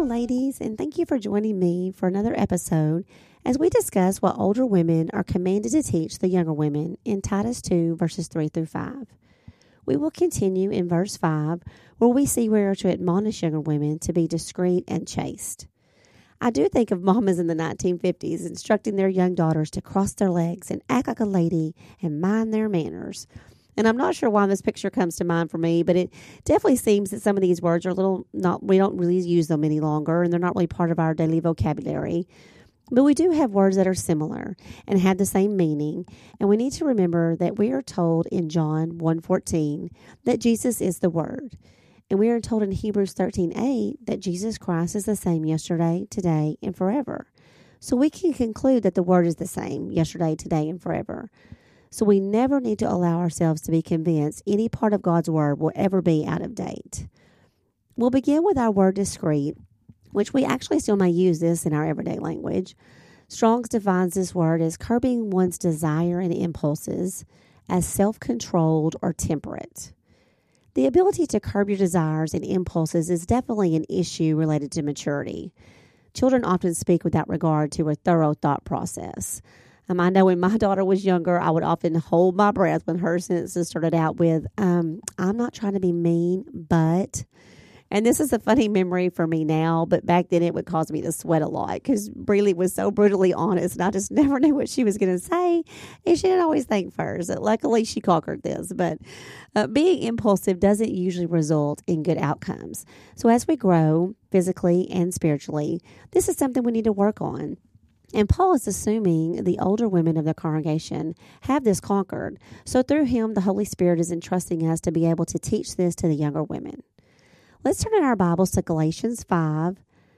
Hello, ladies, and thank you for joining me for another episode as we discuss what older women are commanded to teach the younger women in Titus 2, verses 3 through 5. We will continue in verse 5, where we see we are to admonish younger women to be discreet and chaste. I do think of mamas in the 1950s instructing their young daughters to cross their legs and act like a lady and mind their manners. And I'm not sure why this picture comes to mind for me, but it definitely seems that some of these words are we don't really use them any longer, and they're not really part of our daily vocabulary. But we do have words that are similar and have the same meaning. And we need to remember that we are told in John 1:14 that Jesus is the Word. And we are told in Hebrews 13:8 that Jesus Christ is the same yesterday, today, and forever. So we can conclude that the Word is the same yesterday, today, and forever. So we never need to allow ourselves to be convinced any part of God's Word will ever be out of date. We'll begin with our word discreet, which we actually still may use this in our everyday language. Strong's defines this word as curbing one's desire and impulses, as self-controlled or temperate. The ability to curb your desires and impulses is definitely an issue related to maturity. Children often speak without regard to a thorough thought process. I know when my daughter was younger, I would often hold my breath when her sentences started out with, I'm not trying to be mean, but... And this is a funny memory for me now, but back then it would cause me to sweat a lot because Breely was so brutally honest and I just never knew what she was going to say. And she didn't always think first. Luckily, she conquered this. But being impulsive doesn't usually result in good outcomes. So as we grow physically and spiritually, this is something we need to work on. And Paul is assuming the older women of the congregation have this conquered. So through him, the Holy Spirit is entrusting us to be able to teach this to the younger women. Let's turn in our Bibles to Galatians 5,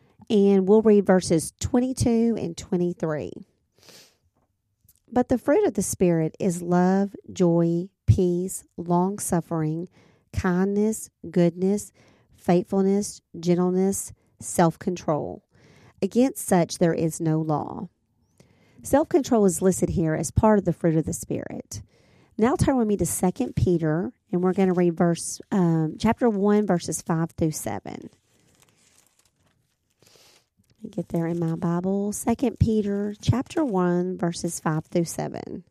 and we'll read verses 22 and 23. But the fruit of the Spirit is love, joy, peace, long-suffering, kindness, goodness, faithfulness, gentleness, self-control. Against such there is no law. Self-control is listed here as part of the fruit of the Spirit. Now turn with me to 2 Peter, and we're going to read chapter 1, verses 5 through 7. Let me get there in my Bible. 2 Peter, chapter 1, verses 5 through 7.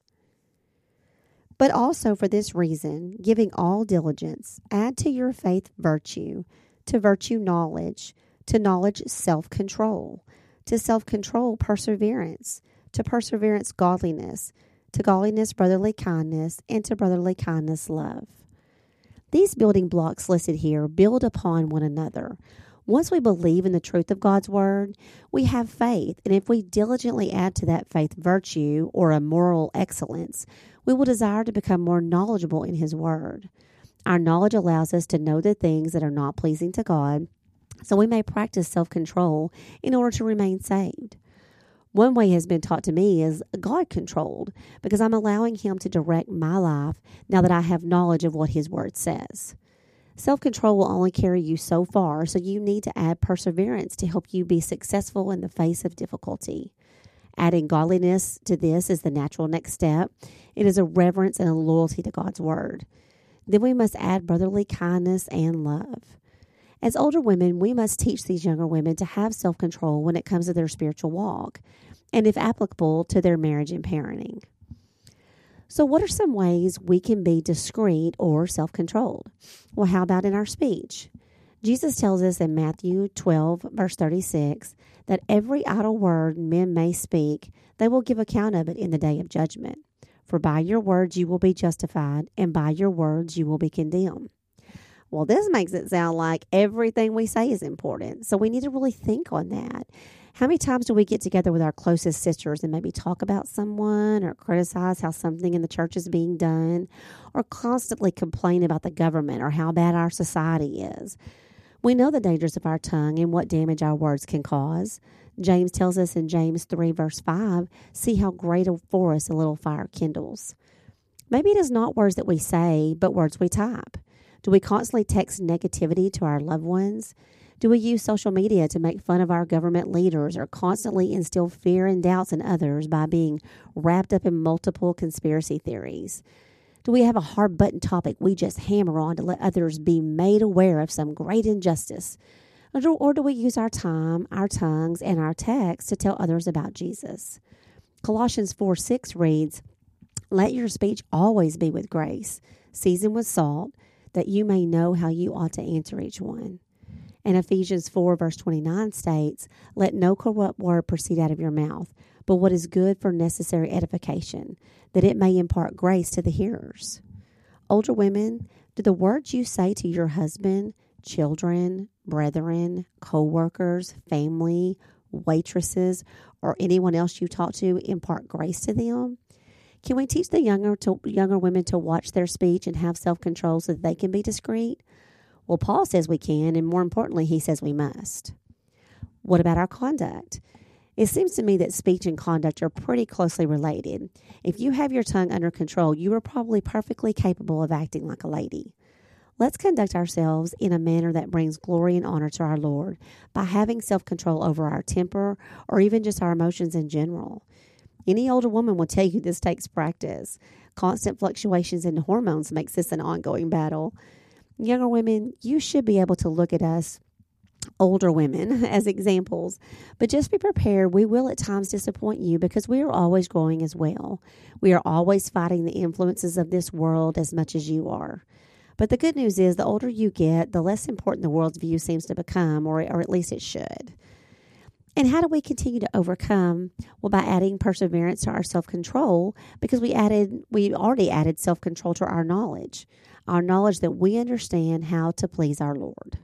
But also for this reason, giving all diligence, add to your faith virtue, to virtue knowledge, to knowledge self-control, to self-control perseverance, to perseverance godliness, to godliness brotherly kindness, and to brotherly kindness love. These building blocks listed here build upon one another. Once we believe in the truth of God's Word, we have faith, and if we diligently add to that faith virtue or a moral excellence, we will desire to become more knowledgeable in His Word. Our knowledge allows us to know the things that are not pleasing to God, so we may practice self-control in order to remain saved. One way has been taught to me is God-controlled, because I'm allowing Him to direct my life now that I have knowledge of what His Word says. Self-control will only carry you so far, so you need to add perseverance to help you be successful in the face of difficulty. Adding godliness to this is the natural next step. It is a reverence and a loyalty to God's Word. Then we must add brotherly kindness and love. As older women, we must teach these younger women to have self-control when it comes to their spiritual walk, and if applicable, to their marriage and parenting. So what are some ways we can be discreet or self-controlled? Well, how about in our speech? Jesus tells us in Matthew 12, verse 36, that every idle word men may speak, they will give account of it in the day of judgment. For by your words you will be justified, and by your words you will be condemned. Well, this makes it sound like everything we say is important. So we need to really think on that. How many times do we get together with our closest sisters and maybe talk about someone or criticize how something in the church is being done, or constantly complain about the government or how bad our society is? We know the dangers of our tongue and what damage our words can cause. James tells us in James 3, verse 5, see how great a forest a little fire kindles. Maybe it is not words that we say, but words we type. Do we constantly text negativity to our loved ones? Do we use social media to make fun of our government leaders or constantly instill fear and doubts in others by being wrapped up in multiple conspiracy theories? Do we have a hard button topic we just hammer on to let others be made aware of some great injustice? Or do we use our time, our tongues, and our texts to tell others about Jesus? Colossians 4:6 reads, "Let your speech always be with grace, seasoned with salt, that you may know how you ought to answer each one." And Ephesians 4 verse 29 states, "Let no corrupt word proceed out of your mouth, but what is good for necessary edification, that it may impart grace to the hearers." Older women, do the words you say to your husband, children, brethren, co-workers, family, waitresses, or anyone else you talk to impart grace to them? Can we teach the younger women to watch their speech and have self-control so that they can be discreet? Well, Paul says we can, and more importantly, he says we must. What about our conduct? It seems to me that speech and conduct are pretty closely related. If you have your tongue under control, you are probably perfectly capable of acting like a lady. Let's conduct ourselves in a manner that brings glory and honor to our Lord by having self-control over our temper or even just our emotions in general. Any older woman will tell you this takes practice. Constant fluctuations in hormones makes this an ongoing battle. Younger women, you should be able to look at us, older women, as examples. But just be prepared. We will at times disappoint you because we are always growing as well. We are always fighting the influences of this world as much as you are. But the good news is the older you get, the less important the world's view seems to become, or at least it should. And how do we continue to overcome? Well, by adding perseverance to our self-control, because we already added self-control to our knowledge that we understand how to please our Lord.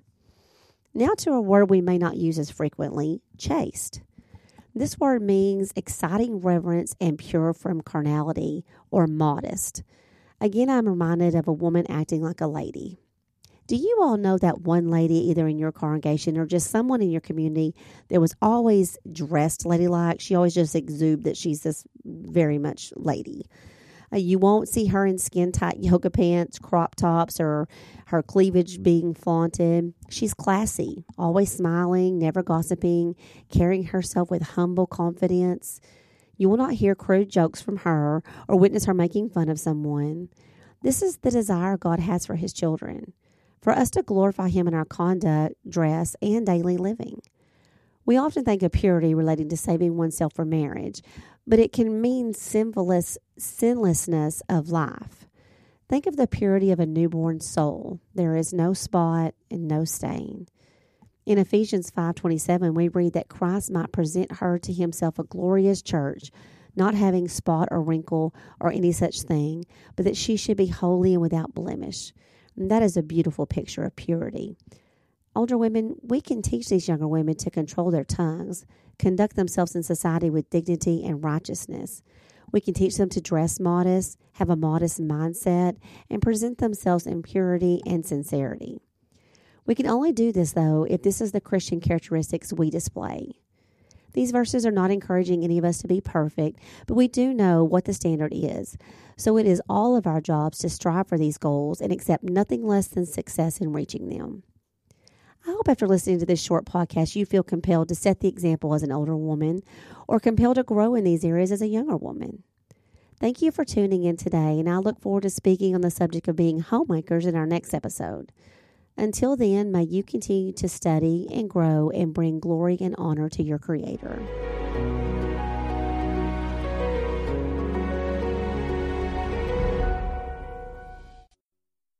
Now to a word we may not use as frequently, chaste. This word means exciting reverence and pure from carnality, or modest. Again, I'm reminded of a woman acting like a lady. Do you all know that one lady, either in your congregation or just someone in your community, that was always dressed ladylike? She always just exuded that she's this very much lady. You won't see her in skin-tight yoga pants, crop tops, or her cleavage being flaunted. She's classy, always smiling, never gossiping, carrying herself with humble confidence. You will not hear crude jokes from her or witness her making fun of someone. This is the desire God has for his children, for us to glorify him in our conduct, dress, and daily living. We often think of purity relating to saving oneself for marriage, but it can mean sinlessness of life. Think of the purity of a newborn soul. There is no spot and no stain. In Ephesians 5:27, we read that Christ might present her to himself a glorious church, not having spot or wrinkle or any such thing, but that she should be holy and without blemish. And that is a beautiful picture of purity. Older women, we can teach these younger women to control their tongues, conduct themselves in society with dignity and righteousness. We can teach them to dress modest, have a modest mindset, and present themselves in purity and sincerity. We can only do this, though, if this is the Christian characteristics we display. These verses are not encouraging any of us to be perfect, but we do know what the standard is. So it is all of our jobs to strive for these goals and accept nothing less than success in reaching them. I hope after listening to this short podcast, you feel compelled to set the example as an older woman or compelled to grow in these areas as a younger woman. Thank you for tuning in today, and I look forward to speaking on the subject of being homemakers in our next episode. Until then, may you continue to study and grow and bring glory and honor to your Creator.